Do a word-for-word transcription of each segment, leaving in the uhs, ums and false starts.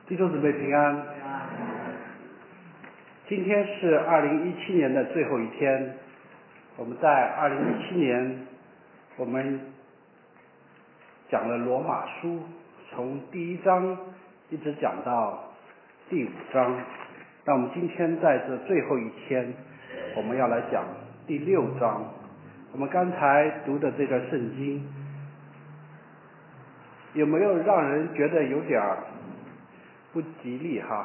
弟兄姊妹平安。今天是二零一七年的最后一天，我们在二零一七年，我们讲了罗马书，从第一章一直讲到第五章。那我们今天在这最后一天，我们要来讲第六章。我们刚才读的这段圣经，有没有让人觉得有点不吉利哈？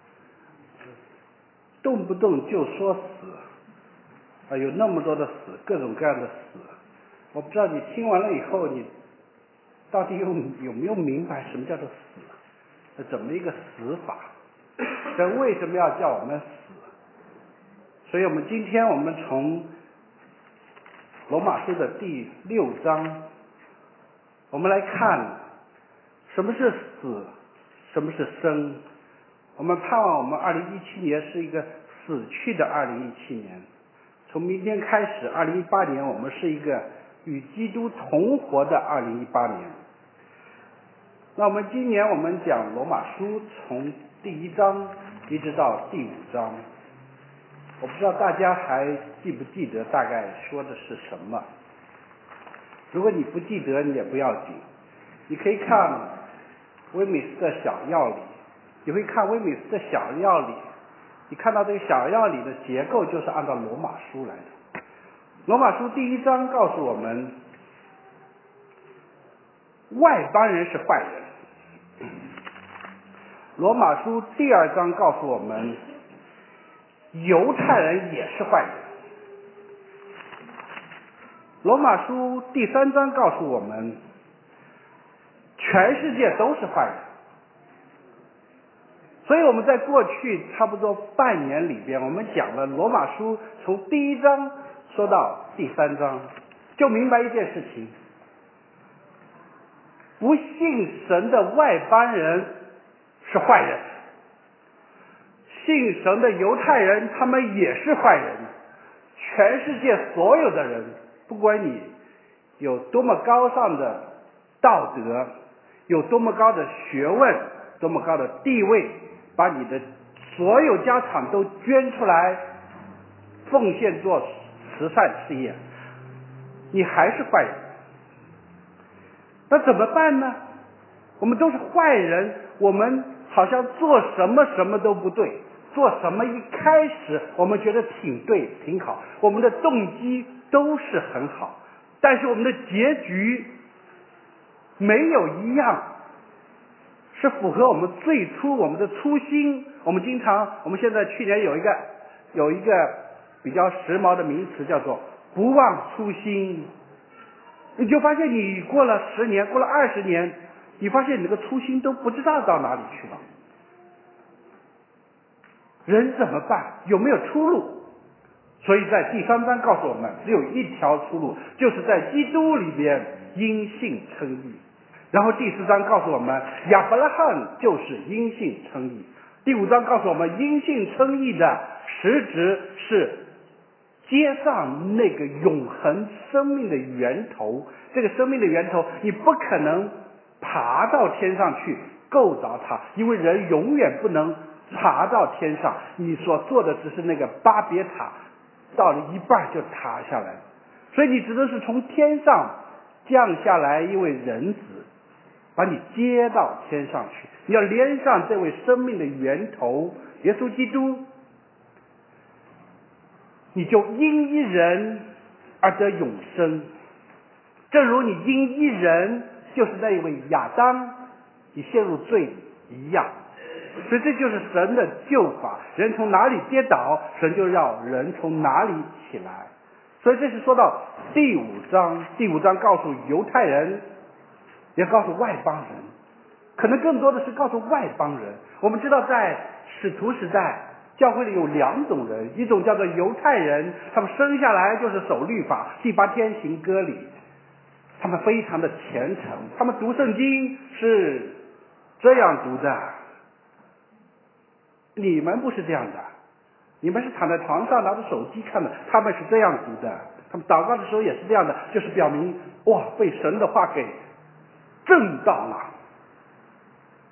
动不动就说死啊，有那么多的死，各种各样的死。我不知道你听完了以后，你到底有有没有明白什么叫做死？是怎么一个死法？神为什么要叫我们死？所以我们今天我们从罗马书的第六章，我们来看什么是死，什么是生。我们盼望我们二零一七年是一个死去的二零一七年。从明天开始，二零一八年我们是一个与基督同活的二零一八年。那我们今年我们讲罗马书，从第一章一直到第五章。我不知道大家还记不记得大概说的是什么。如果你不记得，你也不要紧，你可以看威美斯的小要理。你会看威美斯的小要理，你看到这个小要理的结构就是按照罗马书来的。罗马书第一章告诉我们，外邦人是坏人。罗马书第二章告诉我们，犹太人也是坏人。罗马书第三章告诉我们，全世界都是坏人。所以我们在过去差不多半年里边，我们讲了罗马书从第一章说到第三章，就明白一件事情：不信神的外邦人是坏人，信神的犹太人他们也是坏人。全世界所有的人，不管你有多么高尚的道德，有多么高的学问，多么高的地位，把你的所有家产都捐出来奉献做慈善事业，你还是坏人。那怎么办呢？我们都是坏人，我们好像做什么什么都不对，做什么一开始我们觉得挺对挺好，我们的动机都是很好，但是我们的结局没有一样是符合我们最初我们的初心。我们经常，我们现在去年有一个有一个比较时髦的名词叫做不忘初心。你就发现你过了十年，过了二十年，你发现你那个初心都不知道到哪里去了。人怎么办？有没有出路？所以在第三章告诉我们，只有一条出路，就是在基督里边因信称义。然后第四章告诉我们，亚伯拉罕就是因信称义。第五章告诉我们，因信称义的实质是接上那个永恒生命的源头。这个生命的源头，你不可能爬到天上去够着它，因为人永远不能爬到天上。你所做的只是那个巴别塔，到了一半就塌下来，所以你只能是从天上降下来一位人子，把你接到天上去。你要连上这位生命的源头耶稣基督，你就因一人而得永生。正如你因一人，就是那一位亚当，你陷入罪一样。所以这就是神的救法，人从哪里跌倒，神就让人从哪里起来。所以这是说到第五章，第五章告诉犹太人，也告诉外邦人，可能更多的是告诉外邦人。我们知道在使徒时代，教会里有两种人，一种叫做犹太人，他们生下来就是守律法，第八天行割礼，他们非常的虔诚，他们读圣经是这样读的。你们不是这样的，你们是躺在床上拿着手机看的，他们是这样读的。他们祷告的时候也是这样的，就是表明哇，被神的话给震到了。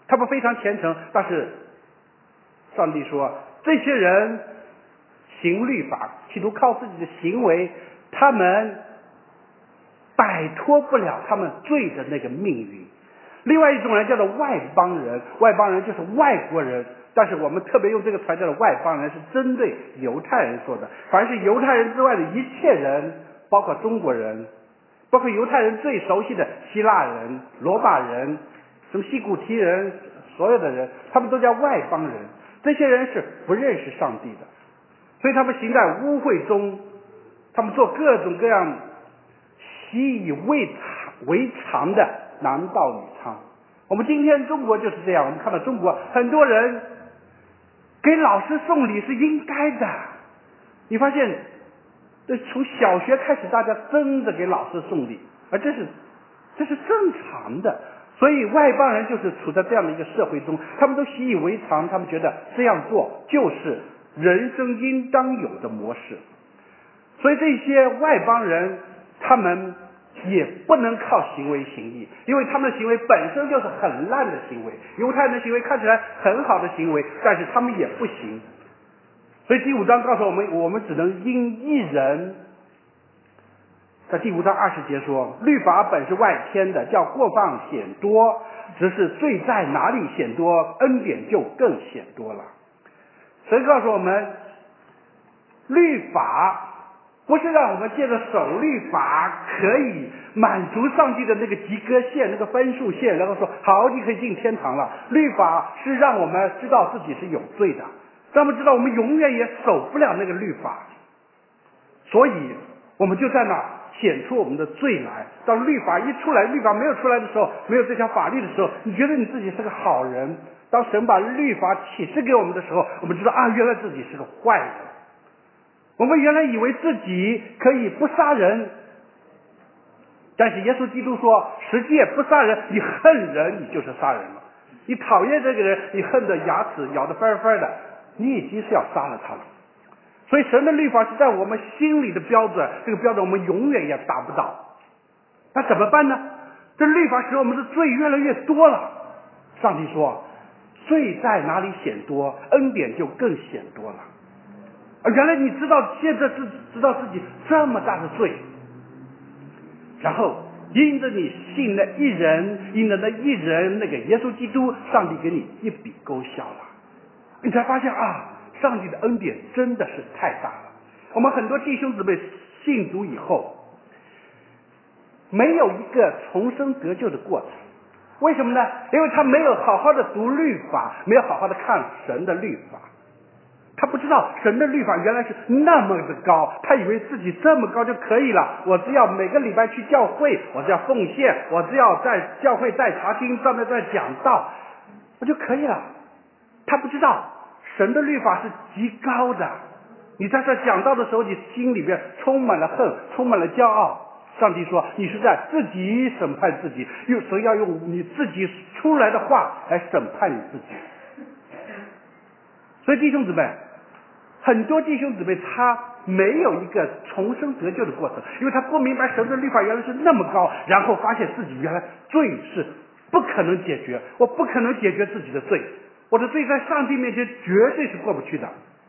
他们非常虔诚，但是上帝说这些人行律法，企图靠自己的行为，他们摆脱不了他们罪的那个命运。另外一种人叫做外邦人，外邦人就是外国人，但是我们特别用这个词叫做外邦人，是针对犹太人说的。凡是犹太人之外的一切人，包括中国人，包括犹太人最熟悉的希腊人、罗马人、什么西古提人，所有的人，他们都叫外邦人。这些人是不认识上帝的，所以他们行在污秽中，他们做各种各样习以为常为常的男盗女娼。我们今天中国就是这样，我们看到中国很多人给老师送礼是应该的，你发现这从小学开始大家真的给老师送礼，而这是这是正常的。所以外邦人就是处在这样的一个社会中，他们都习以为常，他们觉得这样做就是人生应当有的模式。所以这些外邦人他们也不能靠行为行义，因为他们的行为本身就是很烂的行为。犹太人的行为看起来很好的行为，但是他们也不行。所以第五章告诉我们，我们只能因一人。在第五章二十节说，律法本是外添的，叫过犯显多，只是罪在哪里显多，恩典就更显多了。神告诉我们，律法不是让我们借着守律法可以满足上帝的那个及格线，那个分数线，然后说好你可以进天堂了。律法是让我们知道自己是有罪的，让我们知道我们永远也守不了那个律法，所以我们就在那显出我们的罪来。当律法一出来，律法没有出来的时候，没有这条法律的时候，你觉得你自己是个好人。当神把律法启示给我们的时候，我们知道啊，原来自己是个坏人。我们原来以为自己可以不杀人，但是耶稣基督说，实际不杀人，你恨人，你就是杀人了。你讨厌这个人，你恨得牙齿咬得翻翻的，你已经是要杀了他了。所以神的律法是在我们心里的标准，这个标准我们永远也达不到。那怎么办呢？这律法使我们的罪越来越多了。上帝说，罪在哪里显多，恩典就更显多了。而原来你知道，现在自知道自己这么大的罪，然后因着你信了一人，因着那一人那个耶稣基督，上帝给你一笔勾销了，你才发现啊，上帝的恩典真的是太大了。我们很多弟兄姊妹信主以后，没有一个重生得救的过程。为什么呢？因为他没有好好的读律法，没有好好的看神的律法。他不知道神的律法原来是那么的高，他以为自己这么高就可以了。我只要每个礼拜去教会，我只要奉献，我只要在教会在查经站在这讲道，我就可以了。他不知道神的律法是极高的。你在这讲道的时候，你心里边充满了恨，充满了骄傲。上帝说，你是在自己审判自己，用所以要用你自己出来的话来审判你自己。所以弟兄姊妹，很多弟兄姊妹他没有一个重生得救的过程，因为他不明白神的律法原来是那么高，然后发现自己原来罪是不可能解决，我不可能解决自己的罪，我的罪在上帝面前绝对是过不去的。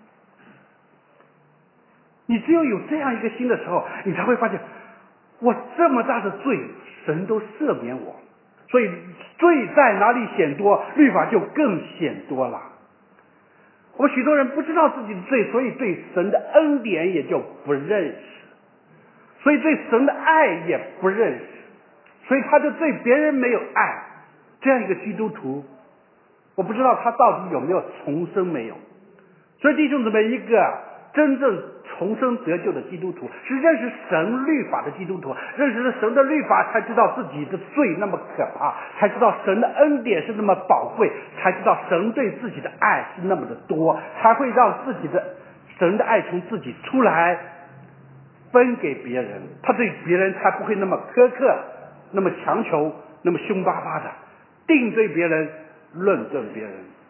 你只有有这样一个心的时候，你才会发现，我这么大的罪，神都赦免我。所以罪在哪里显多，律法就更显多了。我们许多人不知道自己的罪，所以对神的恩典也就不认识，所以对神的爱也不认识，所以他就对别人没有爱。这样一个基督徒，我不知道他到底有没有重生没有。所以弟兄姊妹，一个真正重生得救的基督徒，是认识神律法的基督徒，认识了神的律法，才知道自己的罪那么可怕，才知道神的恩典是那么宝贵，才知道神对自己的爱是那么的多，才会让自己的神的爱从自己出来分给别人，他对别人才不会那么苛刻，那么强求，那么凶巴巴的定罪别人，论证别人。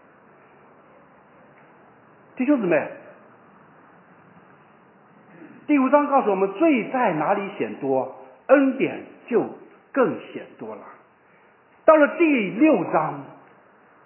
弟兄姊妹，第五章告诉我们，罪在哪里显多，恩典就更显多了。到了第六章，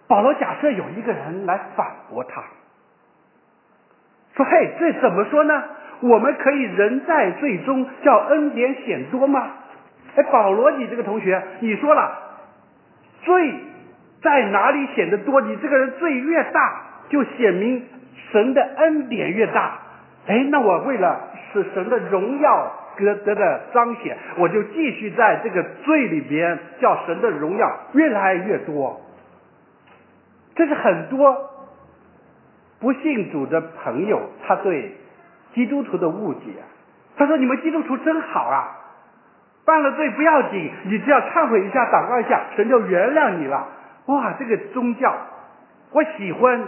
保罗假设有一个人来反驳他，说：“嘿，这怎么说呢？我们可以人在罪中，叫恩典显多吗？”哎，保罗，你这个同学，你说了，罪在哪里显得多？你这个人罪越大，就显明神的恩典越大。哎，那我为了使神的荣耀得得的彰显，我就继续在这个罪里边，叫神的荣耀越来越多。这是很多不信主的朋友他对基督徒的误解。他说：“你们基督徒真好啊，犯了罪不要紧，你只要忏悔一下，祷告一下，神就原谅你了。”哇，这个宗教我喜欢。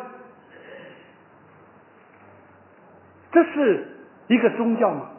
这是一个宗教吗？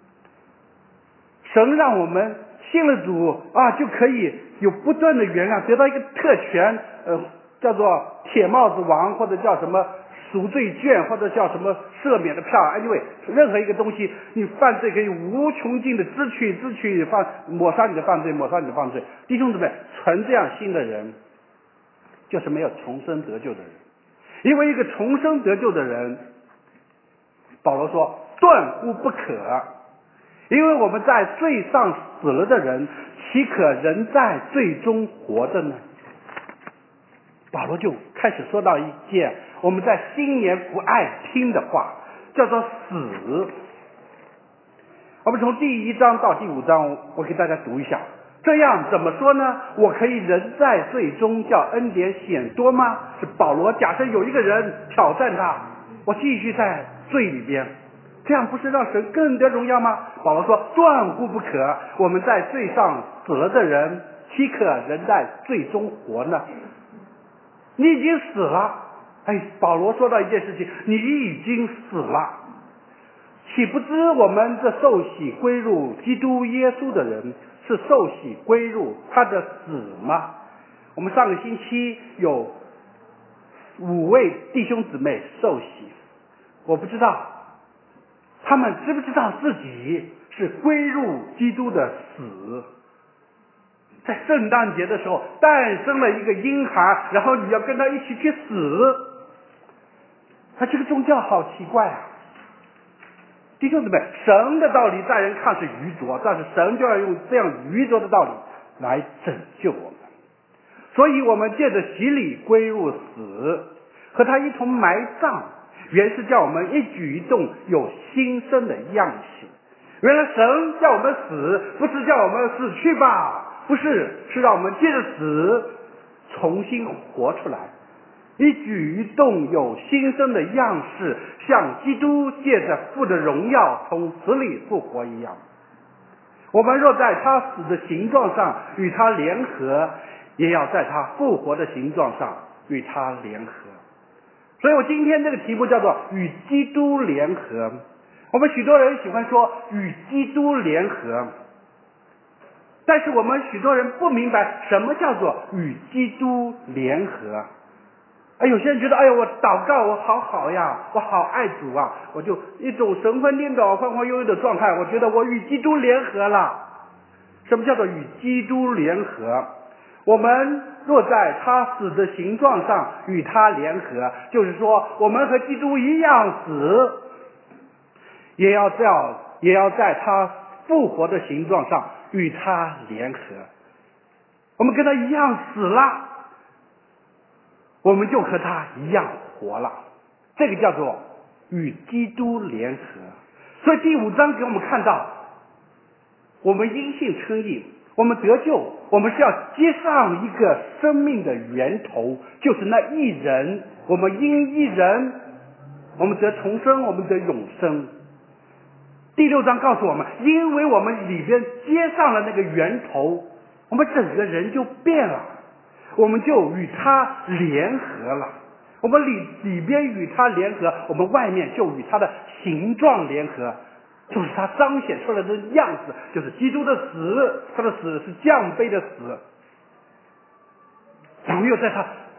神让我们信了主啊，就可以有不断的原谅，得到一个特权，呃，叫做铁帽子王，或者叫什么赎罪券，或者叫什么赦免的票。anyway， 任何一个东西，你犯罪可以无穷尽的支取支取犯抹杀你的犯罪，抹杀你的犯罪。弟兄姊妹，存这样心的人，就是没有重生得救的人。因为一个重生得救的人，保罗说断乎不可，因为我们在罪上死了的人，岂可仍在罪中活着呢？保罗就开始说到一件我们在新年不爱听的话，叫做死。我们从第一章到第五章，我给大家读一下。这样怎么说呢？我可以人在罪中，叫恩典显多吗？是保罗假设有一个人挑战他，我继续在罪里边，这样不是让神更得荣耀吗？保罗说断乎不可，我们在罪上死了的人，岂可人在罪中活呢？你已经死了。哎，保罗说到一件事情，你已经死了，岂不知我们这受洗归入基督耶稣的人，是受洗归入他的死吗？我们上个星期有五位弟兄姊妹受洗，我不知道他们知不知道自己是归入基督的死。在圣诞节的时候诞生了一个婴孩，然后你要跟他一起去死。他这个宗教好奇怪啊！弟兄姊妹，神的道理在人看是愚拙，但是神就要用这样愚拙的道理来拯救我们。所以我们借着洗礼归入死，和他一同埋葬，原是叫我们一举一动有新生的样式。原来神叫我们死，不是叫我们死去吧，不是，是让我们借着死重新活出来，一举一动有新生的样式，像基督借着父的荣耀从死里复活一样。我们若在他死的形状上与他联合，也要在他复活的形状上与他联合。所以我今天这个题目叫做与基督联合。我们许多人喜欢说与基督联合，但是我们许多人不明白什么叫做与基督联合。哎，有些人觉得，哎呀，我祷告我好好呀，我好爱主啊，我就一种神魂颠倒、晃晃悠悠的状态，我觉得我与基督联合了。什么叫做与基督联合？我们若在他死的形状上与他联合，就是说我们和基督一样死，也要这样，也要在他复活的形状上与他联合。我们跟他一样死了，我们就和他一样活了。这个叫做与基督联合。所以第五章给我们看到，我们因信称义，我们得救，我们是要接上一个生命的源头，就是那一人。我们因一人，我们得重生，我们得永生。第六章告诉我们，因为我们里边接上了那个源头，我们整个人就变了，我们就与他联合了。我们里里边与他联合，我们外面就与他的形状联合，就是他彰显出来的样子，就是基督的死。他的死是降卑的死，然后又在他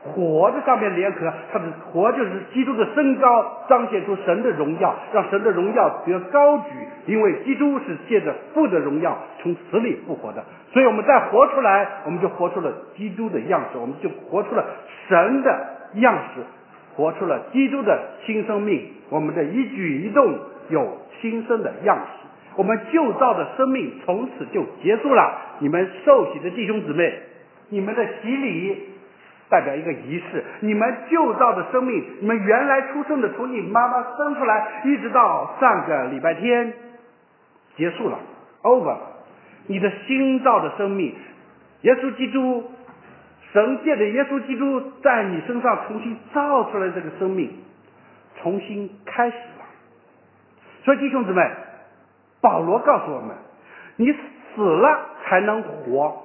火的上面联合，它的火就是基督的升高，彰显出神的荣耀，让神的荣耀得高举。因为基督是借着父的荣耀从死里复活的，所以我们再活出来，我们就活出了基督的样式，我们就活出了神的样式，活出了基督的新生命。我们的一举一动有新生的样式，我们旧造的生命从此就结束了。你们受洗的弟兄姊妹，你们的洗礼代表一个仪式，你们旧造的生命，你们原来出生的，从你妈妈生出来一直到上个礼拜天结束了 over 了。你的新造的生命，耶稣基督，神借着耶稣基督在你身上重新造出来这个生命，重新开始了。所以弟兄姊妹，保罗告诉我们，你死了才能活。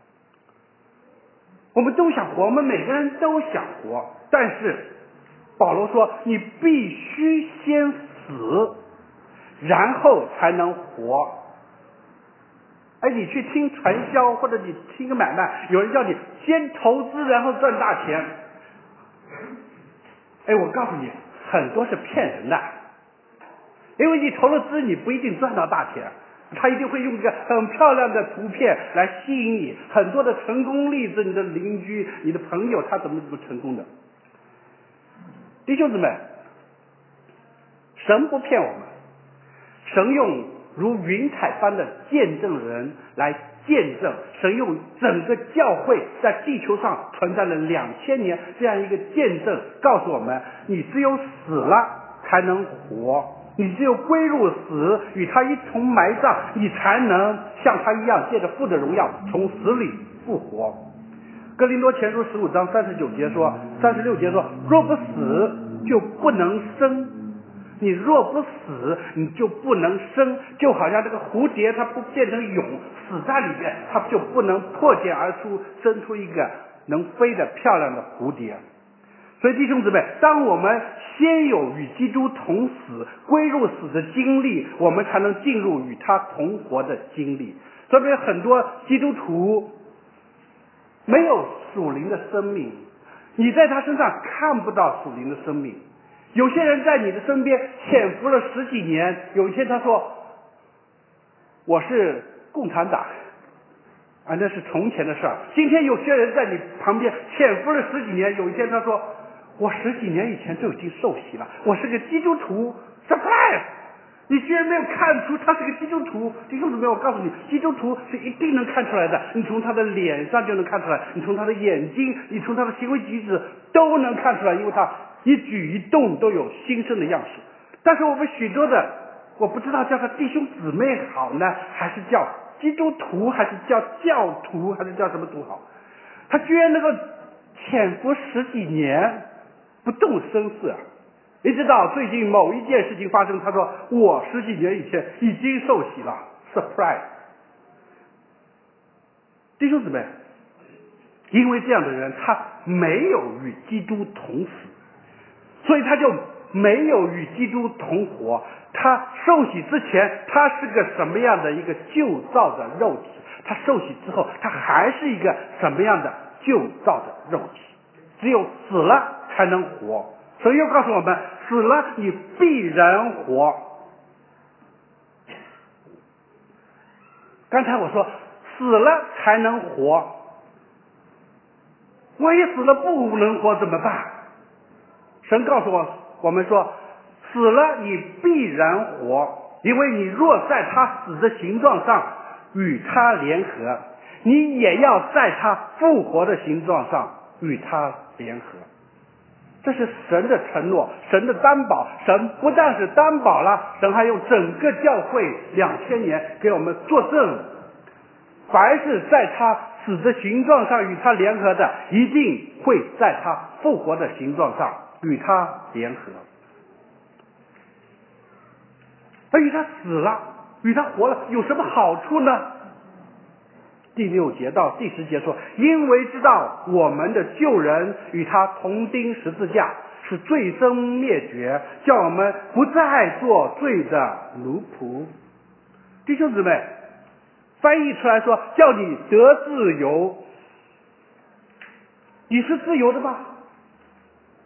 我们都想活，我们每个人都想活，但是保罗说你必须先死，然后才能活。哎，你去听传销或者你听个买卖，有人叫你先投资然后赚大钱，哎，我告诉你，很多是骗人的，因为你投了资，你不一定赚到大钱，他一定会用一个很漂亮的图片来吸引你，很多的成功例子，你的邻居、你的朋友他怎么怎么成功的。弟兄姊妹，神不骗我们，神用如云彩般的见证人来见证，神用整个教会在地球上存在了两千年这样一个见证，告诉我们，你只有死了才能活，你只有归入死，与他一同埋葬，你才能像他一样借着父的荣耀从死里复活。哥林多前书十五章三十九节说，三十六节说，若不死就不能生，你若不死你就不能生，就好像这个蝴蝶它不变成蛹死在里面，它就不能破茧而出，生出一个能飞的漂亮的蝴蝶。所以弟兄姊妹，当我们先有与基督同死归入死的经历，我们才能进入与他同活的经历。所以很多基督徒没有属灵的生命，你在他身上看不到属灵的生命。有些人在你的身边潜伏了十几年，有一天他说我是共产党啊，那是从前的事儿。今天有些人在你旁边潜伏了十几年，有一天他说我十几年以前就已经受洗了，我是个基督徒。 surprise， 你居然没有看出他是个基督徒。弟兄姊妹，我告诉你，基督徒是一定能看出来的，你从他的脸上就能看出来，你从他的眼睛，你从他的行为举止都能看出来，因为他一举一动都有新生的样式。但是我们许多的，我不知道叫他弟兄姊妹好呢，还是叫基督徒，还是叫教徒，还是叫什么徒好，他居然能够潜伏十几年不动声色，一直到最近某一件事情发生，他说我十几年以前已经受洗了。 surprise。 弟兄姊妹，因为这样的人他没有与基督同死，所以他就没有与基督同活。他受洗之前他是个什么样的一个旧造的肉体，他受洗之后他还是一个什么样的旧造的肉体。只有死了才能活，所以又告诉我们，死了你必然活。刚才我说死了才能活，万一死了不能活怎么办？神告诉我我们说，死了你必然活，因为你若在他死的形状上与他联合，你也要在他复活的形状上与他联合。这是神的承诺，神的担保。神不但是担保了，神还用整个教会两千年给我们作证，凡是在他死的形状上与他联合的，一定会在他复活的形状上与他联合。而与他死了，与他活了，有什么好处呢？第六节到第十节说，因为知道我们的旧人与他同钉十字架，是罪生灭绝，叫我们不再做罪的奴仆。弟兄姊妹，翻译出来说，叫你得自由。你是自由的吗？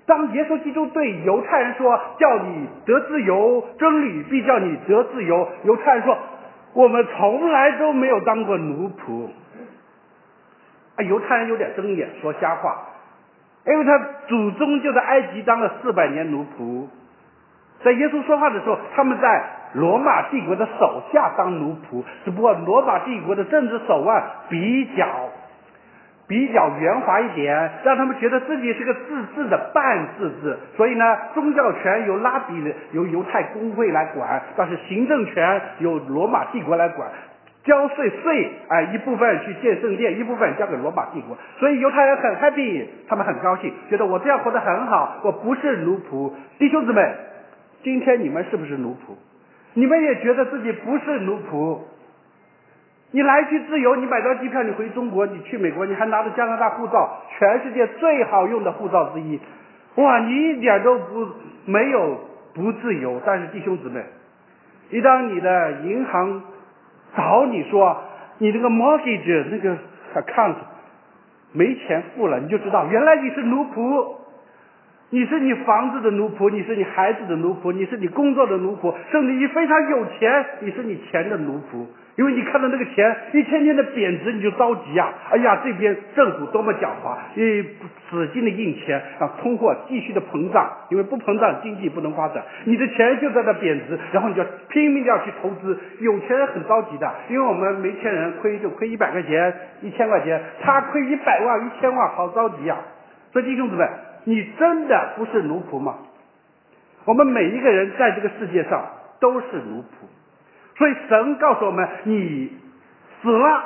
当耶稣基督对犹太人说叫你得自由，真理必叫你得自由，犹太人说我们从来都没有当过奴仆。啊，犹太人有点睁眼说瞎话，因为他祖宗就在埃及当了四百年奴仆，在耶稣说话的时候，他们在罗马帝国的手下当奴仆，只不过罗马帝国的政治手腕比较比较圆滑一点，让他们觉得自己是个自治的半自治，所以呢，宗教权由拉比由犹太公会来管，但是行政权由罗马帝国来管。交税税，哎，一部分去建圣殿，一部分交给罗马帝国，所以犹太人很 happy， 他们很高兴，觉得我这样活得很好，我不是奴仆。弟兄姊妹，今天你们是不是奴仆？你们也觉得自己不是奴仆？你来去自由，你买张机票，你回中国，你去美国，你还拿着加拿大护照，全世界最好用的护照之一，哇，你一点都不没有不自由。但是弟兄姊妹，一当你的银行找你说你这个 mortgage 那个 account 没钱付了，你就知道原来你是奴仆，你是你房子的奴仆，你是你孩子的奴仆，你是你工作的奴仆，甚至你非常有钱，你是你钱的奴仆。因为你看到那个钱一天天的贬值，你就着急啊！哎呀，这边政府多么狡猾，一使劲的印钱，让通货继续的膨胀，因为不膨胀经济不能发展，你的钱就在那贬值，然后你就拼命的要去投资。有钱人很着急的，因为我们没钱人亏就亏一百块钱、一千块钱，他亏一百万、一千万，好着急啊！所以弟兄姊妹，你真的不是奴仆吗？我们每一个人在这个世界上都是奴仆。所以神告诉我们，你死了，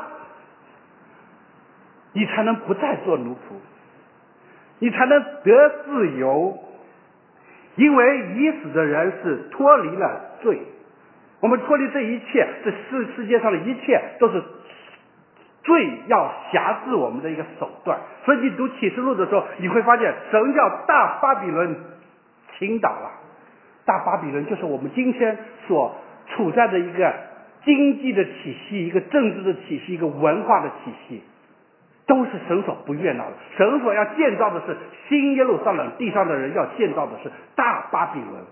你才能不再做奴仆，你才能得自由。因为已死的人是脱离了罪，我们脱离这一切，这世世界上的一切都是罪要辖制我们的一个手段。所以你读启示录的时候，你会发现神叫大巴比伦倾倒了。大巴比伦就是我们今天所处在的一个经济的体系，一个政治的体系，一个文化的体系，都是神所不悦纳的。神所要建造的是新耶路撒冷，地上的人要建造的是大巴比伦。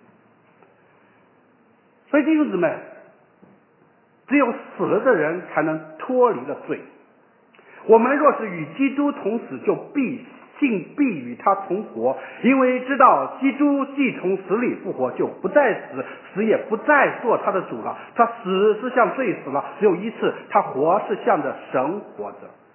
所以弟兄姊妹，只有死了的人才能脱离了罪。我们若是与基督同死，就必竟必与他同活，因为知道基督既从死里复活，就不再死，死也不再做他的主了。他死是向罪死了，只有一次；他活是向着神活着。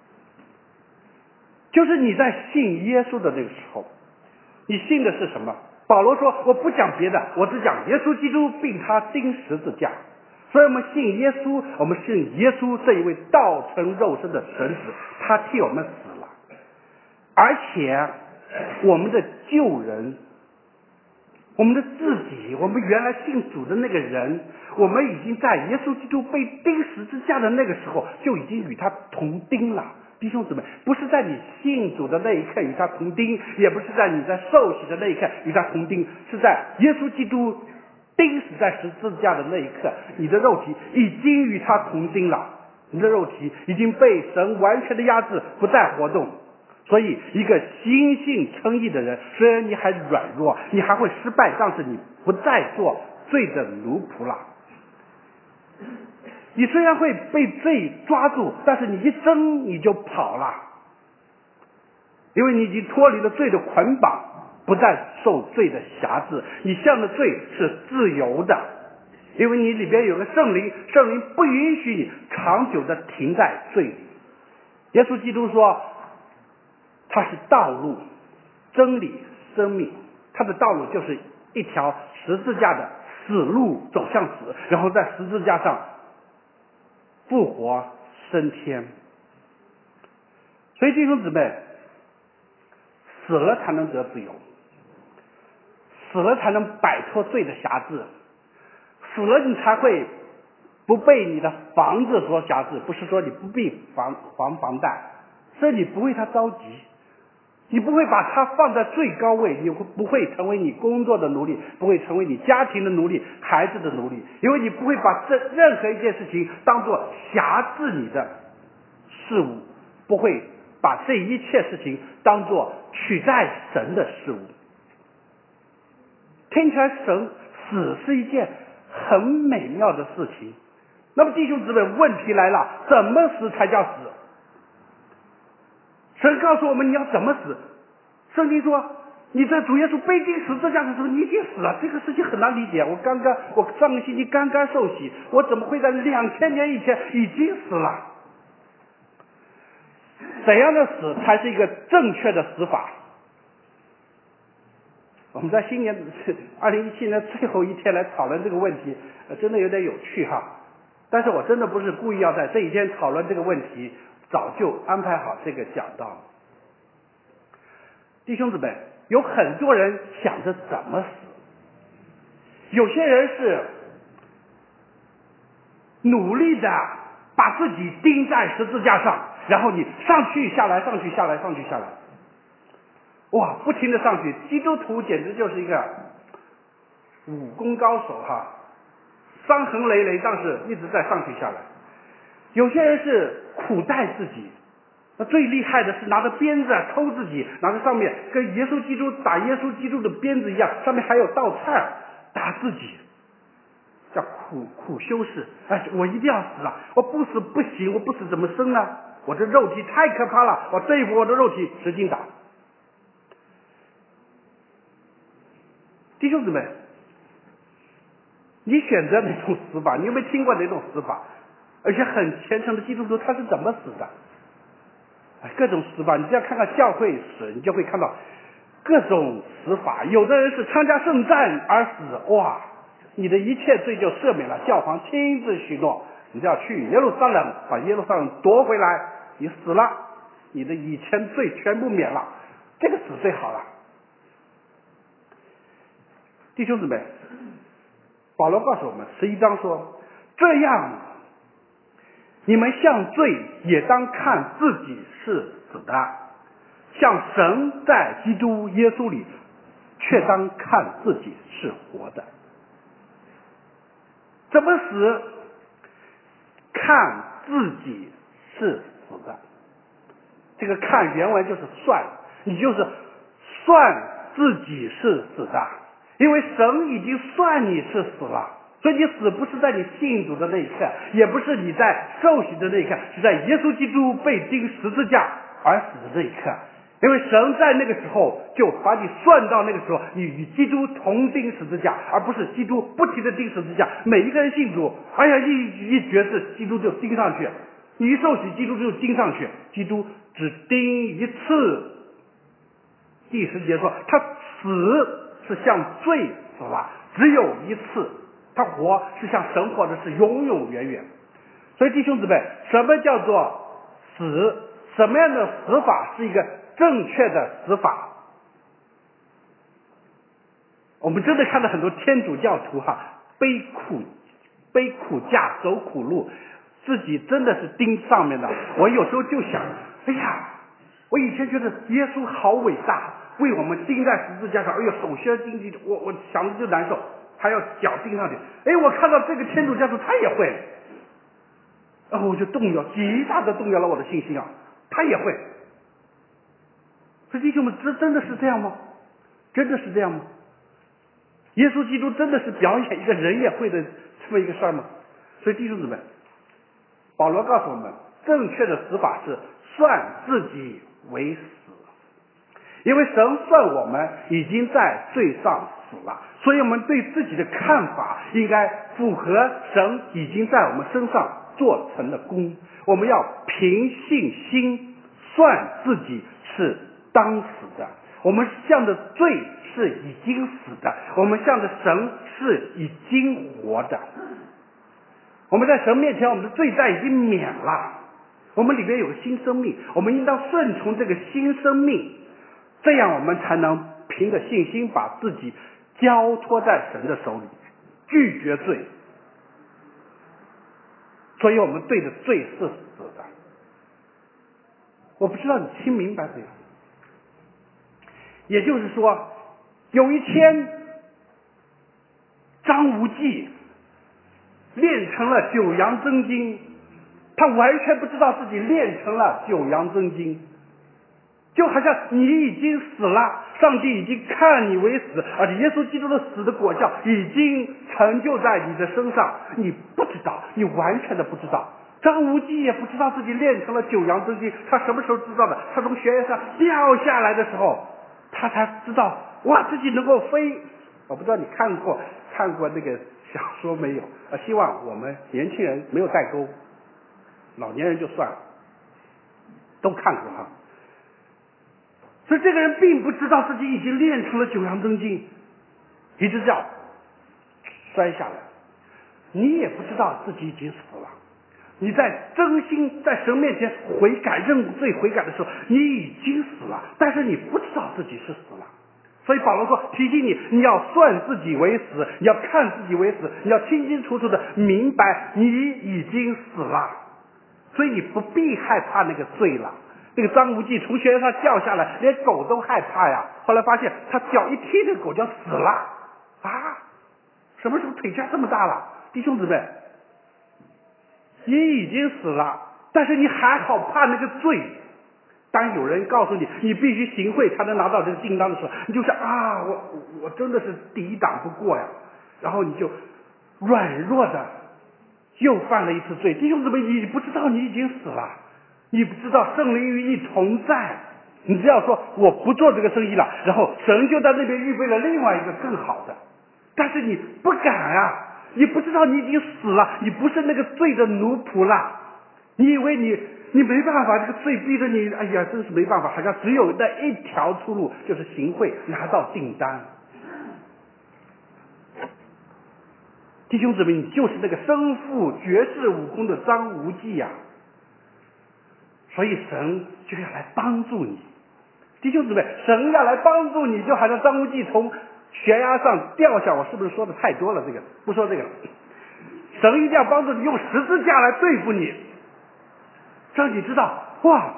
就是你在信耶稣的那个时候，你信的是什么？保罗说：“我不讲别的，我只讲耶稣基督并他钉十字架。”所以我们信耶稣，我们信耶稣这一位道成肉身的神子，他替我们死了。而且我们的旧人，我们的自己，我们原来信主的那个人，我们已经在耶稣基督被钉十字架的那个时候就已经与他同钉了。弟兄姊妹，不是在你信主的那一刻与他同钉，也不是在你在受洗的那一刻与他同钉，是在耶稣基督钉死在十字架的那一刻，你的肉体已经与他同钉了，你的肉体已经被神完全的压制，不再活动。所以一个心性称义的人，虽然你还软弱，你还会失败，但是你不再做罪的奴仆了。你虽然会被罪抓住，但是你一挣你就跑了，因为你已经脱离了罪的捆绑，不再受罪的辖制，你向着罪是自由的，因为你里边有个圣灵，圣灵不允许你长久的停在罪里。耶稣基督说他是道路、真理、生命，他的道路就是一条十字架的死路，走向死，然后在十字架上复活升天。所以弟兄姊妹，死了才能得自由，死了才能摆脱罪的辖制，死了你才会不被你的房子所辖制，不是说你不必还还房贷，所以你不为他着急，你不会把它放在最高位，你不会成为你工作的奴隶，不会成为你家庭的奴隶，孩子的奴隶，因为你不会把这任何一件事情当作辖制你的事物，不会把这一切事情当作取代神的事物。听起来神死是一件很美妙的事情。那么弟兄姊妹，问题来了，怎么死才叫死？神告诉我们你要怎么死。圣经说你在主耶稣被钉十字架的时候你已经死了，这个事情很难理解。我刚刚我上个星期刚刚受洗，我怎么会在两千年以前已经死了？怎样的死才是一个正确的死法？我们在新年二零一七年最后一天来讨论这个问题，呃，真的有点有趣哈。但是我真的不是故意要在这一天讨论这个问题，早就安排好这个讲道。弟兄姊妹，有很多人想着怎么死，有些人是努力的把自己钉在十字架上，然后你上去下来上去下来上去下来，哇，不停的上去。基督徒简直就是一个武功高手哈，伤痕累累，但是一直在上去下来。有些人是苦待自己，那最厉害的是拿着鞭子啊抽自己，拿着上面跟耶稣基督打耶稣基督的鞭子一样，上面还有稻菜打自己，叫苦苦修士。哎，我一定要死啊！我不死不行，我不死怎么生呢？我这肉体太可怕了，我对付我的肉体使劲打。弟兄姊妹，你选择哪种死法？你有没有听过哪种死法？而且很虔诚的基督徒他是怎么死的？哎，各种死法，你只要看看教会史，你就会看到各种死法。有的人是参加圣战而死，哇，你的一切罪就赦免了，教皇亲自许诺，你就要去耶路撒冷把耶路撒冷夺回来，你死了，你的以前罪全部免了，这个死最好了。弟兄姊妹，保罗告诉我们十一章说，这样你们向罪也当看自己是死的，像神在基督耶稣里却当看自己是活的。怎么死？看自己是死的。这个看原文就是算，你就是算自己是死的，因为神已经算你是死了。所以你死不是在你信主的那一刻，也不是你在受洗的那一刻，是在耶稣基督被钉十字架而死的那一刻。因为神在那个时候就把你算到那个时候，你与基督同钉十字架，而不是基督不停的钉十字架。每一个人信主，哎呀，一一决志，基督就钉上去；你一受洗，基督就钉上去。基督只钉一次。第十节说，他死是向罪死了，只有一次。他活是像神活的，是永永远远。所以弟兄姊妹，什么叫做死？什么样的死法是一个正确的死法？我们真的看到很多天主教徒哈，背苦背苦架，走苦路，自己真的是钉上面的。我有时候就想，哎呀，我以前觉得耶稣好伟大，为我们钉在十字架上，哎呦，手先钉进去，我我想着就难受。还要脚钉上去，哎，我看到这个天主教徒他也会，然后我就动摇，极大的动摇了我的信心啊，他也会。所以弟兄们，这真的是这样吗？真的是这样吗？耶稣基督真的是表演一个人也会的这么一个事儿吗？所以弟兄姊妹，保罗告诉我们，正确的死法是算自己为死，因为神算我们已经在罪上死了，所以我们对自己的看法应该符合神已经在我们身上做成的功。我们要凭信心算自己是当死的，我们向着罪是已经死的，我们向着神是已经活的。我们在神面前，我们的罪债已经免了，我们里面有新生命，我们应当顺从这个新生命，这样我们才能凭着信心把自己交托在神的手里，拒绝罪。所以我们对的罪是死的。我不知道你听明白这个。也就是说，有一天张无忌练成了九阳真经，他完全不知道自己练成了九阳真经。 就好像你已经死了，上帝已经看你为死，而且耶稣基督的死的果效已经成就在你的身上，你不知道，你完全的不知道。张无忌也不知道自己练成了九阳真经，他什么时候知道的？他从悬崖上掉下来的时候，他才知道，哇，自己能够飞。我不知道你看过看过那个小说没有？啊，希望我们年轻人没有代沟，老年人就算了，都看过哈。所以这个人并不知道自己已经练成了九阳真经，一只脚摔下来，你也不知道自己已经死了。你在真心在神面前悔改认罪悔改的时候，你已经死了，但是你不知道自己是死了。所以保罗说，提醒你，你要算自己为死，你要看自己为死，你要清清楚楚的明白你已经死了，所以你不必害怕那个罪了。那个张无忌从悬崖上掉下来，连狗都害怕呀。后来发现他脚一踢，那狗就死了啊！什么时候腿架这么大了？弟兄姊妹，你已经死了，但是你还好怕那个罪。当有人告诉你你必须行贿才能拿到这个金当的时候，你就想啊，我我真的是抵挡不过呀，然后你就软弱的又犯了一次罪。弟兄姊妹，你不知道你已经死了，你不知道圣灵与你同在，你只要说我不做这个生意了，然后神就在那边预备了另外一个更好的，但是你不敢啊，你不知道你已经死了，你不是那个罪的奴仆了，你以为你你没办法，这个罪逼着你，哎呀，真是没办法，好像只有那一条出路，就是行贿拿到订单。弟兄姊妹，你就是那个身负绝世武功的张无忌呀、啊，所以神就要来帮助你。弟兄姊妹，神要来帮助你，就好像张无忌从悬崖上掉下，我是不是说的太多了？这个不说这个了。神一定要帮助你，用十字架来对付你，让你知道，哇，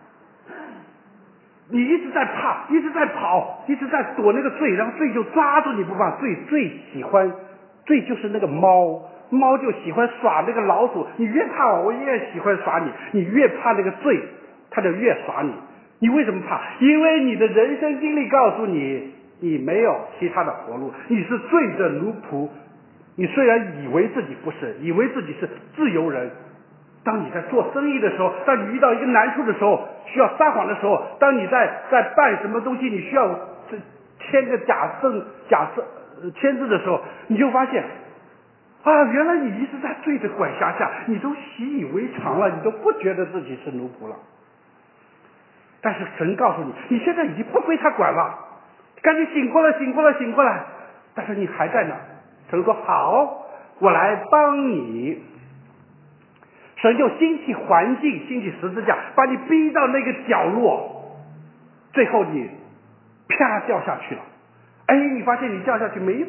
你一直在怕，一直在跑，一直在躲那个罪，然后罪就抓住你不放。罪最喜欢，罪就是那个猫，猫就喜欢耍那个老鼠，你越怕我，我越喜欢耍你，你越怕那个罪，它就越耍你。你为什么怕？因为你的人生经历告诉你，你没有其他的活路，你是罪的奴仆。你虽然以为自己不是，以为自己是自由人，当你在做生意的时候，当你遇到一个难处的时候，需要撒谎的时候，当你在在办什么东西，你需要签个假证假证、呃、签字的时候，你就发现啊，原来你一直在罪的管辖下，你都习以为常了，你都不觉得自己是奴仆了。但是神告诉你，你现在已经不归他管了，赶紧醒过来，醒过来，醒过来。但是你还在那，神说好，我来帮你。神就兴起环境，兴起十字架，把你逼到那个角落，最后你啪掉下去了。哎，你发现你掉下去没死，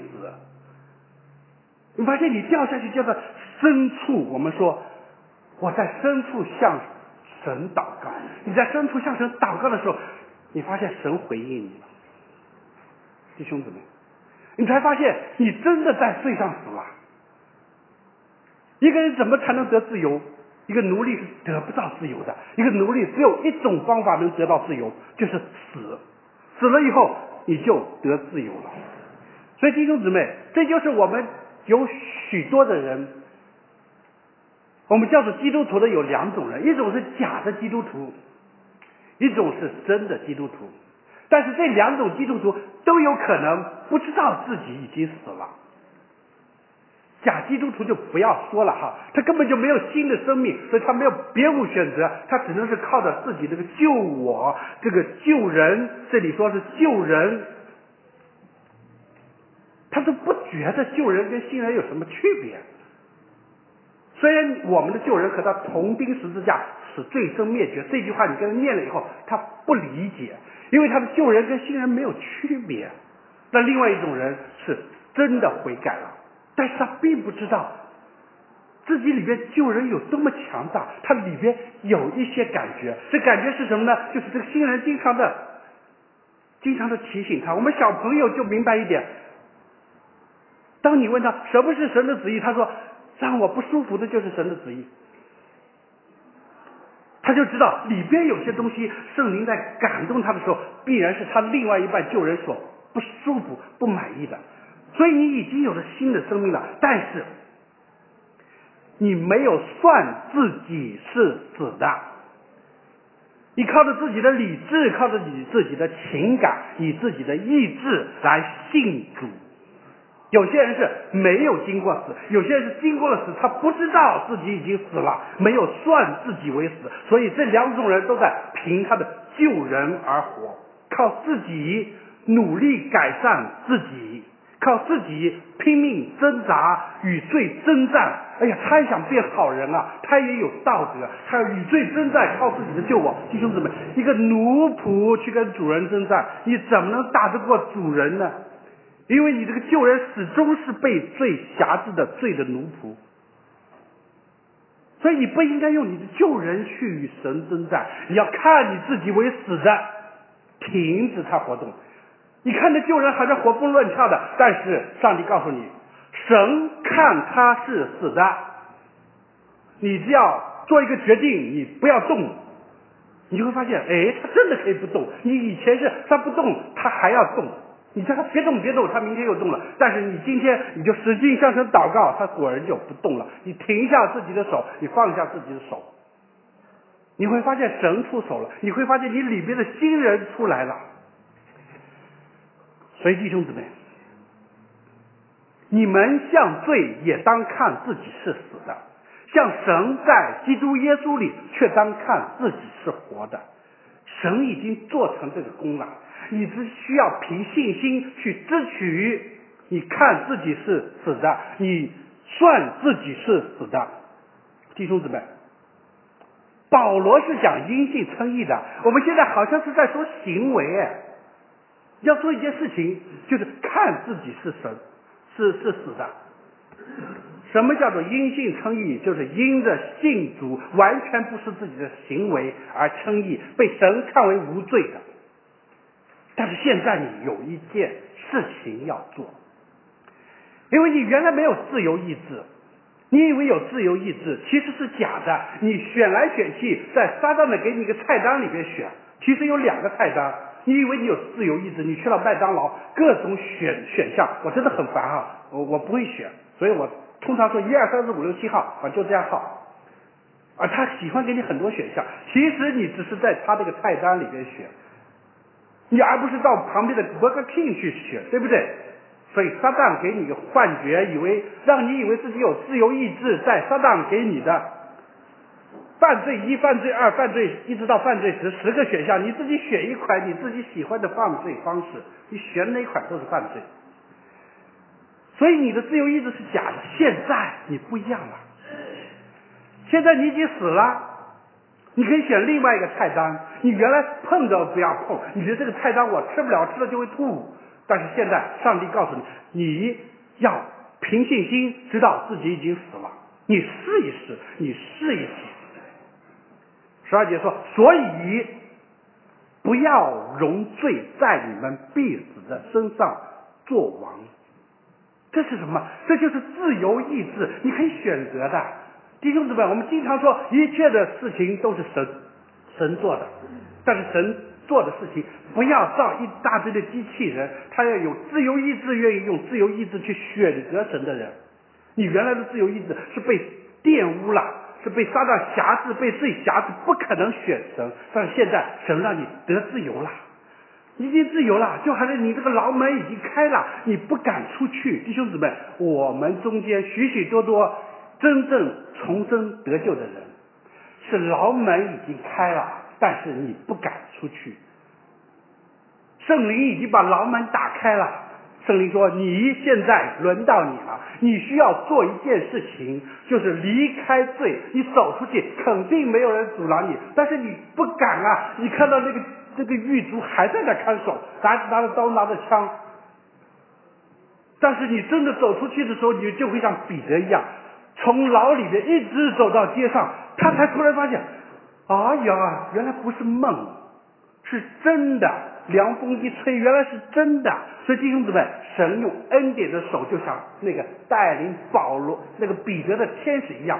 你发现你掉下去叫做深处。我们说我在深处向神祷告，你在深处向神祷告的时候，你发现神回应你了。弟兄姊妹，你才发现你真的在罪上死了。一个人怎么才能得自由？一个奴隶是得不到自由的，一个奴隶只有一种方法能得到自由，就是死。死了以后你就得自由了。所以弟兄姊妹，这就是我们有许多的人，我们叫做基督徒的有两种人，一种是假的基督徒，一种是真的基督徒。但是这两种基督徒都有可能不知道自己已经死了。假基督徒就不要说了哈，他根本就没有新的生命，所以他没有别无选择，他只能是靠着自己这个救我，这个救人，这里说是救人，他都不觉得救人跟信人有什么区别。虽然我们的救人和他同钉十字架，使罪生灭绝，这句话你跟他念了以后，他不理解，因为他的救人跟信人没有区别。那另外一种人是真的悔改了，但是他并不知道自己里边救人有多么强大，他里边有一些感觉，这感觉是什么呢？就是这个新人经常的经常的提醒他。我们小朋友就明白一点，当你问他什么是神的旨意，他说让我不舒服的就是神的旨意。 他就知道里边有些东西，圣灵在感动他的时候，必然是他另外一半救人所不舒服、不满意的。所以你已经有了新的生命了，但是你没有算自己是死的，你靠着自己的理智，靠着你自己的情感，你自己的意志来信主。有些人是没有经过死，有些人是经过了死，他不知道自己已经死了，没有算自己为死，所以这两种人都在凭他的救人而活，靠自己努力改善自己，靠自己拼命挣扎与罪征战。哎呀，他也想变好人啊，他也有道德，他与罪征战，靠自己的救我。弟兄姊妹，一个奴仆去跟主人征战，你怎么能打得过主人呢？因为你这个救人始终是被罪辖制的罪的奴仆，所以你不应该用你的救人去与神征战，你要看你自己为死的，停止他活动。你看那救人还在活蹦乱跳的，但是上帝告诉你，神看他是死的，你只要做一个决定，你不要动，你就会发现，哎，他真的可以不动。你以前是他不动，他还要动。你叫他别动别动，他明天又动了。但是你今天你就使劲向神祷告，他果然就不动了。你停下自己的手，你放下自己的手，你会发现神出手了，你会发现你里边的新人出来了。所以弟兄姊妹，你们像罪也当看自己是死的，像神在基督耶稣里却当看自己是活的。神已经做成这个功了，你只需要凭信心去支取。你看自己是死的，你算自己是死的。弟兄姊妹，保罗是讲因信称义的，我们现在好像是在说行为。哎，要做一件事情，就是看自己是神是是死的。什么叫做因信称义？就是因着信主，完全不是自己的行为而称义，被神看为无罪的。但是现在你有一件事情要做，因为你原来没有自由意志，你以为有自由意志，其实是假的。你选来选去，在撒旦的给你一个菜单里边选，其实有两个菜单。你以为你有自由意志，你去了麦当劳，各种选选项，我真的很烦啊，我我不会选，所以我通常说一二三四五六七号啊，就这样号。而他喜欢给你很多选项，其实你只是在他这个菜单里边选，你而不是到旁边的 Burger King 去选，对不对？所以撒旦给你个幻觉，以为让你以为自己有自由意志，在撒旦给你的犯罪一、犯罪二、犯罪一直到犯罪十十个选项，你自己选一款你自己喜欢的犯罪方式，你选哪款都是犯罪。所以你的自由意志是假的。现在你不一样了，现在你已经死了，你可以选另外一个菜单。你原来碰都不要碰，你觉得这个菜单我吃不了，吃了就会吐。但是现在上帝告诉你，你要凭信心知道自己已经死了，你试一试，你试一试。十二节说，所以不要容罪在你们必死的身上作王。这是什么？这就是自由意志，你可以选择的。弟兄姊妹，我们经常说一切的事情都是神神做的，但是神做的事情不要造一大堆的机器人，他要有自由意志，愿意用自由意志去选择神的人。你原来的自由意志是被玷污了，是被撒旦辖制，被罪辖制，不可能选神。但是现在神让你得自由了，已经自由了，就好像你这个牢门已经开了，你不敢出去。弟兄姊妹，我们中间许许多多真正重生得救的人，是牢门已经开了，但是你不敢出去。圣灵已经把牢门打开了，圣灵说，你现在轮到你了，你需要做一件事情，就是离开罪。你走出去肯定没有人阻拦你，但是你不敢啊。你看到那个这个狱卒还在那看守，拿拿着刀拿着枪，但是你真的走出去的时候，你就会像彼得一样，从牢里面一直走到街上，他才突然发现，哎呀，原来不是梦，是真的。凉风一吹，原来是真的。所以弟兄姊妹，神用恩典的手，就像那个带领保罗那个彼得的天使一样，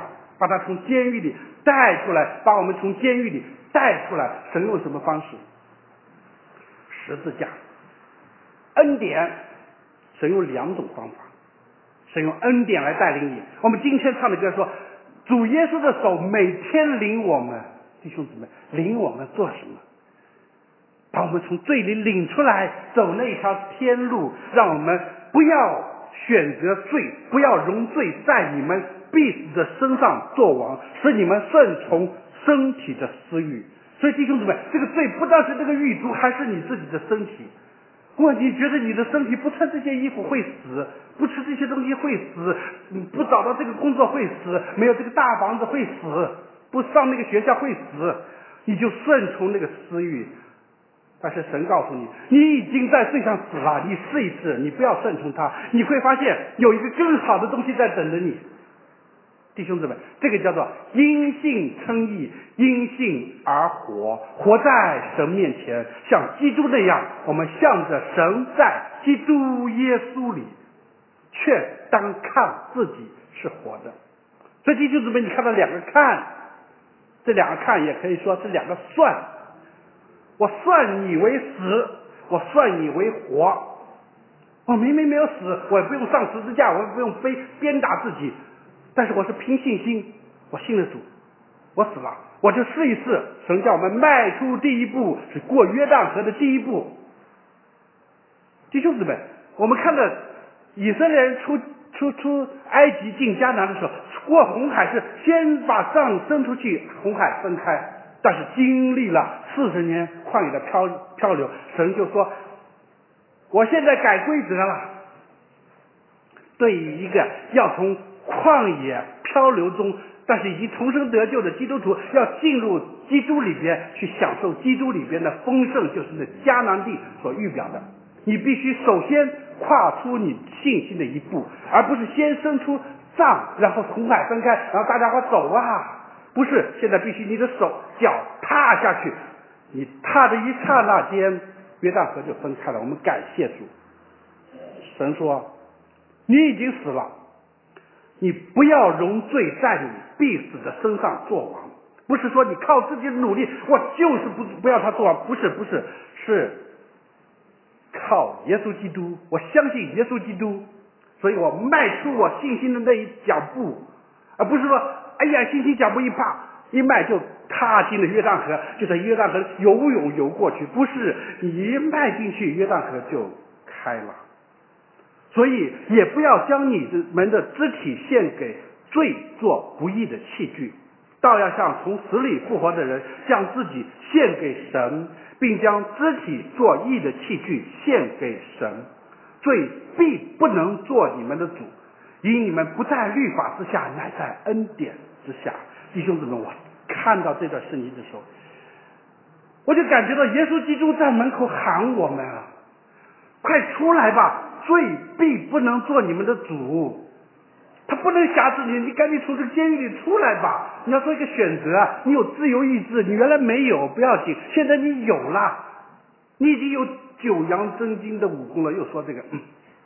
把他从监狱里带出来，把我们从监狱里带出来。神用什么方式？十字架。恩典，神用两种方法。神用恩典来带领你。我们今天唱的歌说，主耶稣的手每天领我们，弟兄姊妹，领我们做什么？把我们从罪里领出来，走那一条天路，让我们不要选择罪，不要容罪在你们必死的身上作王，使你们顺从身体的私欲。所以弟兄姊妹，这个罪不但是这个狱卒，还是你自己的身体。如果你觉得你的身体不穿这些衣服会死，不吃这些东西会死，你不找到这个工作会死，没有这个大房子会死，不上那个学校会死，你就顺从那个私欲。但是神告诉你，你已经在罪上死了，你试一试，你不要顺从他，你会发现有一个更好的东西在等着你。弟兄姊妹，这个叫做因信称义，因信而活，活在神面前，像基督那样，我们向着神在基督耶稣里，却当看自己是活的。所以弟兄姊妹，你看到两个看，这两个看也可以说是两个算。我算你为死，我算你为活。我明明没有死，我也不用上十字架，我也不用背鞭打自己，但是我是凭信心，我信了主，我死了，我就试一试。神叫我们迈出第一步，是过约旦河的第一步。弟兄姊妹，我们看到以色列人出出出埃及进迦南的时候，过红海是先把杖伸出去，红海分开。但是经历了四十年旷野的漂漂流，神就说：“我现在改规则了。对于一个要从旷野漂流中，但是已经重生得救的基督徒，要进入基督里边去享受基督里边的丰盛，就是那迦南地所预表的。你必须首先跨出你信心的一步，而不是先伸出杖，然后红海分开，然后大家伙走啊。”不是，现在必须你的手脚踏下去，你踏的一刹那间，约旦河就分开了。我们感谢主。神说：“你已经死了，你不要容罪在你必死的身上作王。”不是说你靠自己的努力，我就是不不要他作王，不是不是，是靠耶稣基督，我相信耶稣基督，所以我迈出我信心的那一脚步，而不是说。哎呀，信心脚步一踏一迈就踏进了约旦河，就在约旦河游泳游过去。不是，你一迈进去，约旦河就开了。所以也不要将你们的肢体献给罪做不义的器具，倒要像从死里复活的人，将自己献给神，并将肢体做义的器具献给神。罪必不能做你们的主，因你们不在律法之下，乃在恩典之下。弟兄姊妹，我看到这段圣经的时候，我就感觉到耶稣基督在门口喊我们啊，快出来吧，罪必不能做你们的主，他不能辖制你，你赶紧从这个监狱里出来吧。你要做一个选择，你有自由意志，你原来没有不要紧，现在你有了，你已经有九阳真经的武功了。又说这个嗯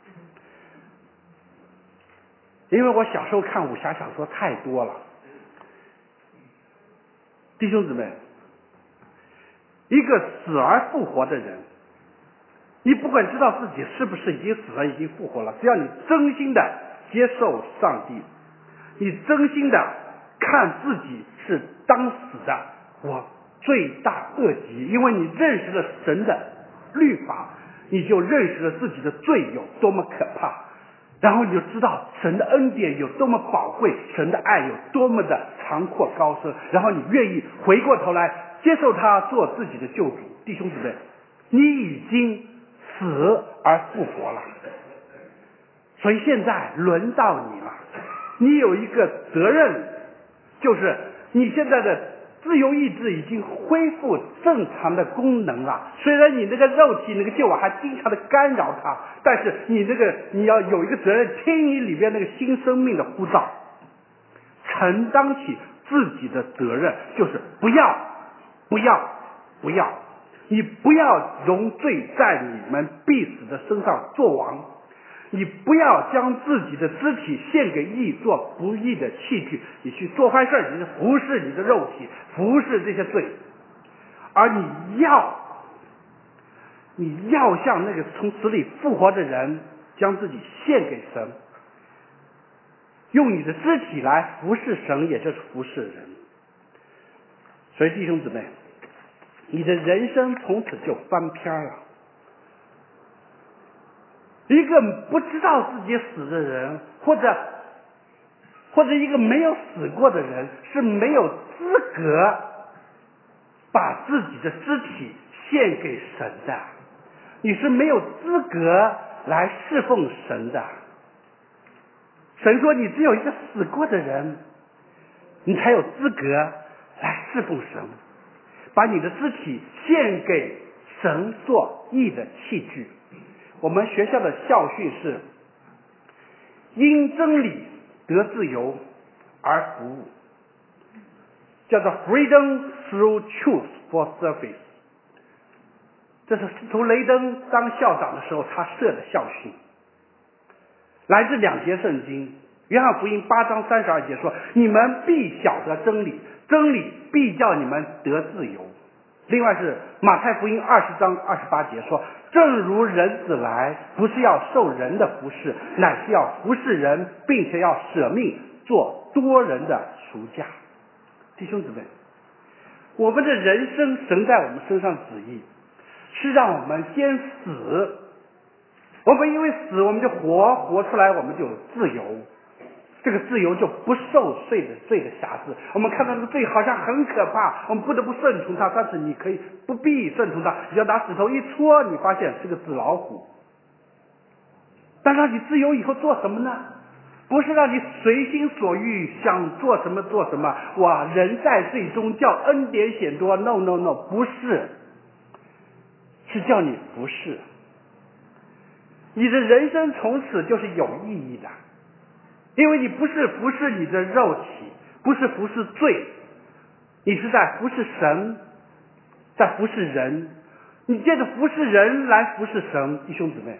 因为我小时候看武侠小说太多了，弟兄姊妹，一个死而复活的人，你不管知道自己是不是已经死了已经复活了，只要你真心的接受上帝，你真心的看自己是当死的，我罪大恶极，因为你认识了神的律法，你就认识了自己的罪有多么可怕，然后你就知道神的恩典有多么宝贵，神的爱有多么的长阔高深，然后你愿意回过头来接受他做自己的救主。弟兄姊妹，你已经死而复活了，所以现在轮到你了。你有一个责任，就是你现在的自由意志已经恢复正常的功能了。虽然你那个肉体那个旧啊还经常的干扰它，但是你那个你要有一个责任，听你里边那个新生命的呼召，承担起自己的责任，就是不要不要不要你不要容罪在你们必死的身上作王， 你不要将自己的肢体献给义，做不义的器具。你去做坏事，你是服侍你的肉体，服侍这些罪，而你要你要像那个从死里复活的人，将自己献给神，用你的肢体来服侍神，也就是服侍人。所以弟兄姊妹，你的人生从此就翻篇了。一个不知道自己死的人，或者或者一个没有死过的人，是没有资格把自己的肢体献给神的。你是没有资格来侍奉神的。神说你只有一个死过的人，你才有资格来侍奉神，把你的肢体献给神做义的器具。我们学校的校训是因真理得自由而服务，叫做 Freedom through truth for service。 这是司徒雷登当校长的时候他设的校训，来自两节圣经。约翰福音八章三十二节说，你们必晓得真理，真理必叫你们得自由。另外是马太福音二十章二十八节说，正如人子来，不是要受人的服侍，乃是要服侍人，并且要舍命做多人的赎价。弟兄姊妹，我们的人生神在我们身上旨意是让我们先死，我们因为死我们就活，活出来我们就有自由，这个自由就不受罪的罪的辖制。我们看到这个罪好像很可怕，我们不得不顺从它，但是你可以不必顺从它，你要拿石头一戳，你发现是个纸老虎。但让你自由以后做什么呢？不是让你随心所欲，想做什么做什么，哇，人在罪中叫恩典显多， no no no， 不是，是叫你服侍。你的人生从此就是有意义的，因为你不是服侍你的肉体，不是服侍罪，你是在服侍神，在服侍人。你借着服侍人来服侍神，弟兄姊妹，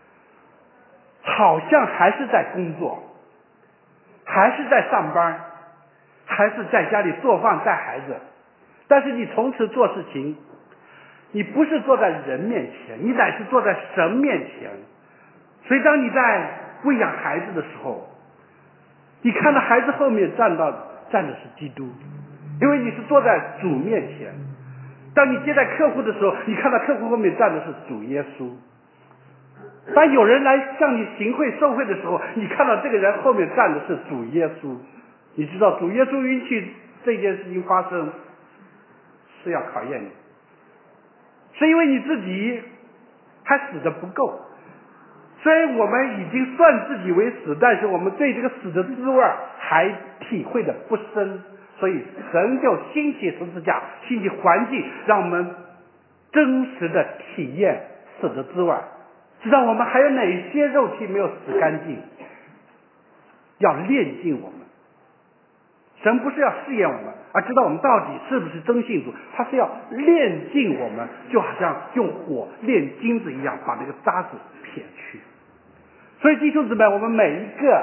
好像还是在工作，还是在上班，还是在家里做饭带孩子，但是你从此做事情，你不是坐在人面前，你乃是坐在神面前。所以当你在喂养孩子的时候，你看到孩子后面站到站的是基督，因为你是坐在主面前。当你接待客户的时候，你看到客户后面站的是主耶稣。当有人来向你行贿受贿的时候，你看到这个人后面站的是主耶稣。你知道主耶稣允许这件事情发生是要考验你，是因为你自己还死得不够。虽然我们已经算自己为死，但是我们对这个死的滋味还体会的不深，所以神就兴起十字架，兴起环境，让我们真实的体验死的滋味，知道我们还有哪些肉体没有死干净，要炼净我们。神不是要试验我们，而知道我们到底是不是真信主，他是要炼净我们，就好像用火炼金子一样，把那个渣子撇去。所以弟兄姊妹，我们每一个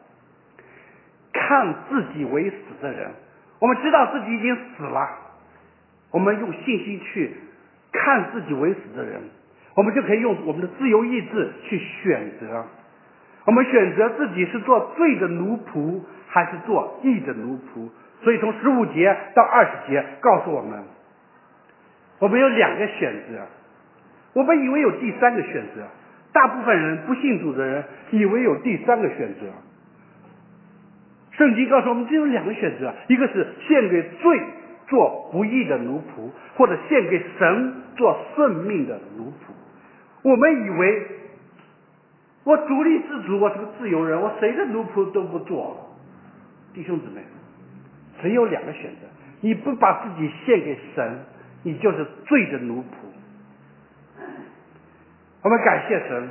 看自己为死的人，我们知道自己已经死了，我们用信心去看自己为死的人，我们就可以用我们的自由意志去选择，我们选择自己是做罪的奴仆还是做义的奴仆。所以从十五节到二十节告诉我们，我们有两个选择。我们以为有第三个选择，大部分人不信主的人以为有第三个选择。圣经告诉我们只有两个选择，一个是献给罪做不义的奴仆，或者献给神做顺命的奴仆。我们以为我独立自主，我是个自由人，我谁的奴仆都不做。弟兄姊妹，只有两个选择，你不把自己献给神，你就是罪的奴仆。我们感谢神，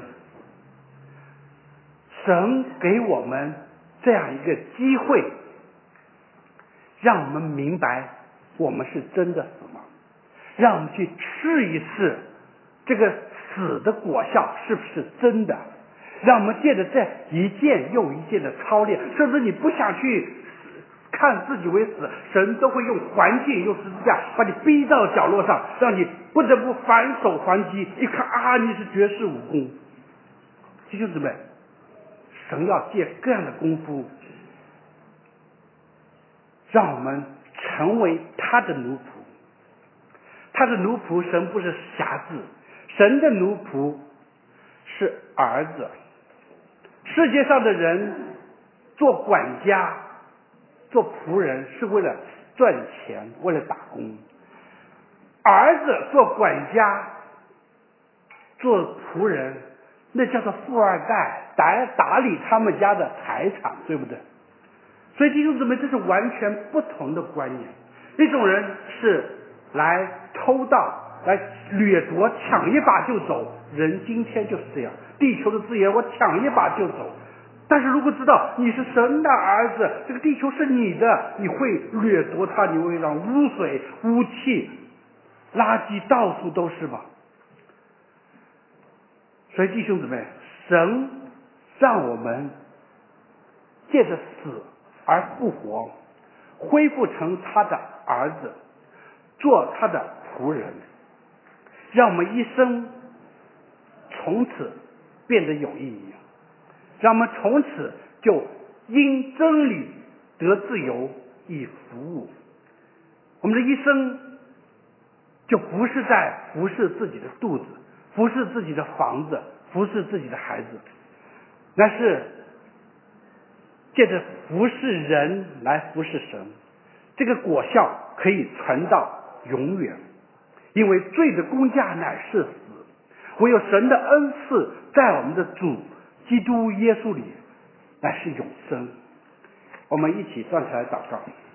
神给我们这样一个机会，让我们明白我们是真的死亡，让我们去试一试这个死的果效是不是真的， 让我们借着这一件又一件的操练，甚至你不想去看自己为死，神都会用环境用十字架把你逼到角落上，让你不得不反手还击。一看啊，你是绝世武功。弟兄姊妹，神要借各样的功夫让我们成为他的奴仆。他的奴仆，神不是侠字，神的奴仆是儿子。世界上的人做管家做仆人是为了赚钱，为了打工。儿子做管家做仆人，那叫做富二代，打打理他们家的财产，对不对？所以弟兄姊妹，这是完全不同的观念。一种人是来偷盗，来掠夺，抢一把就走，人今天就是这样，地球的资源我抢一把就走。但是如果知道你是神的儿子，这个地球是你的，你会掠夺它，你会让污水、污气、垃圾到处都是吧。所以弟兄姊妹，神让我们借着死而复活，恢复成他的儿子，做他的仆人，让我们一生从此变得有意义，让我们从此就因真理得自由，以服务。我们的一生就不是在服侍自己的肚子，服侍自己的房子，服侍自己的孩子，那是借着服侍人来服侍神。这个果效可以传到永远，因为罪的工价乃是死，唯有神的恩赐在我们的主基督耶稣里乃是永生。我们一起站起来祷告。